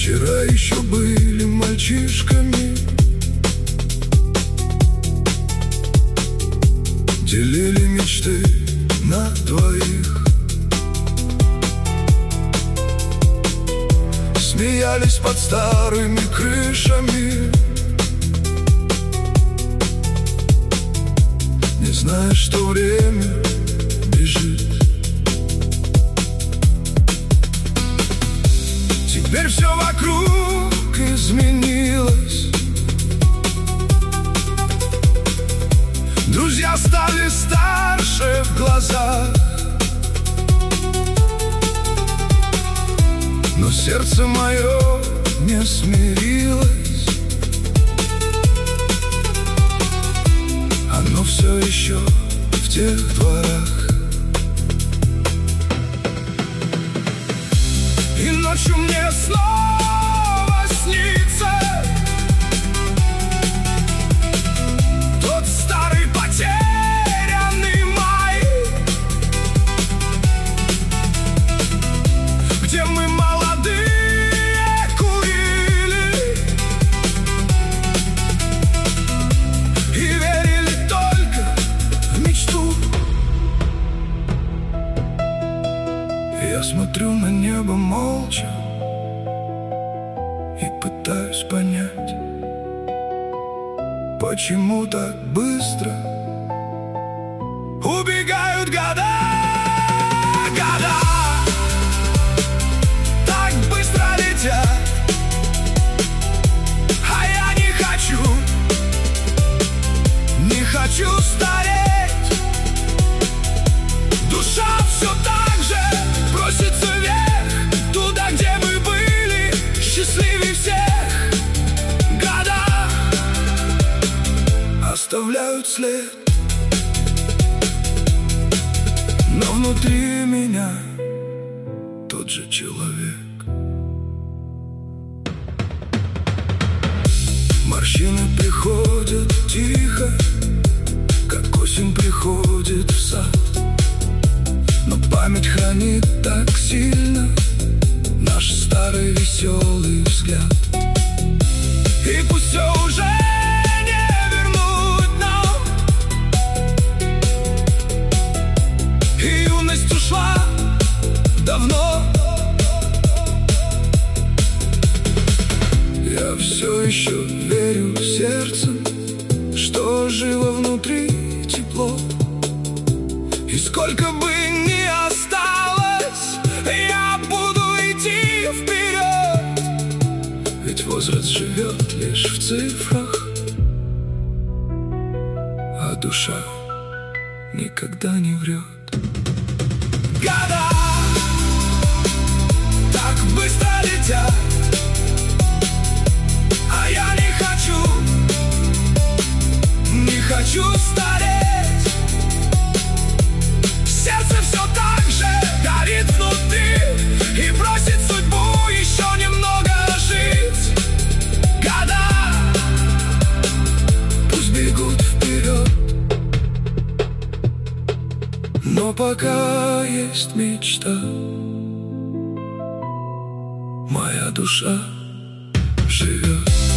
Вчера еще были мальчишками, делили мечты на двоих, смеялись под старыми крышами, не зная, что время бежит. Теперь все вокруг изменилось, друзья стали старше в глазах, но сердце мое не смирилось. Оно все еще в тех дворах. И ночью мне снова снится тот старый потерянный май, где мы молодые курили и верили только в мечту. Я смотрю на небо молча и пытаюсь понять, почему так быстро убегают года. Года так быстро летят, а я не хочу стареть. Душа все так же просится вверх, туда, где мы были счастливее всех. Года оставляют след, но внутри меня тот же человек. Морщины приходят тихо, как осень приходит в сад, но память хранит так сильно наш старый веселый взгляд. И пусть все уже не вернуть нам, и юность ушла давно, я все еще верю сердцем, что жило внутри тепло. И сколько бы ни осталось, я буду идти вперед, ведь возраст живет лишь в цифрах, а душа никогда не врет. Года так быстро летят, а я не хочу стареть. Сердце все так же горит внутри и просит судьбу еще немного жить. Года пусть бегут вперед, но пока есть мечта, моя душа живет.